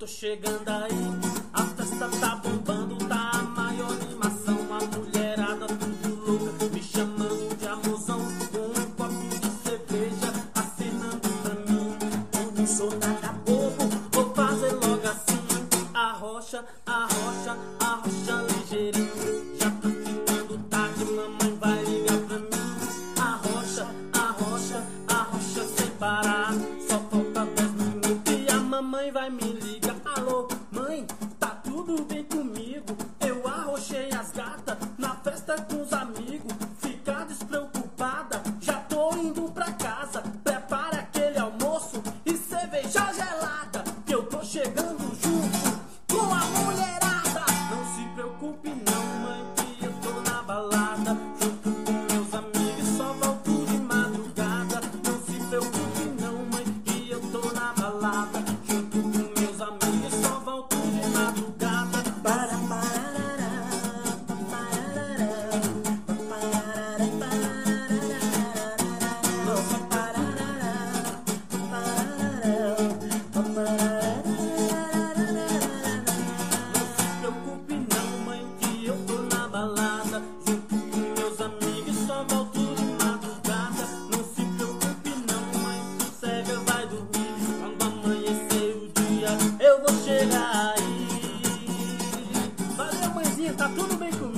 chegando aí, a festa tá bombando, tá a maior animação. A mulherada tudo louca, me chamando de amorzão, com um copo de cerveja, acenando pra mim. Eu não sou nada bobo, vou fazer logo assim. Arrocha, arrocha, arrocha ligeirinho. Já tá ficando tarde, mamãe vai ligar pra mim. Arrocha, arrocha, arrocha sem parar. Só falta 10 minutos e a mamãe vai me ligar. Alô, mãe, tá tudo bem comigo? Eu arrochei as gatas na festa com os amigos. Fica despreocupada, já tô indo pra casa. Prepara aquele almoço e cerveja gelada, que eu tô chegando junto com a mulherada. Não se preocupe não, mãe, que eu tô na balada, junto com meus amigos, só volto de madrugada. Não se preocupe não, mãe, que eu tô na balada, junto com meus amigos, só volto de madrugada. Eu vou chegar aí. Valeu, mãezinha, tá tudo bem comigo?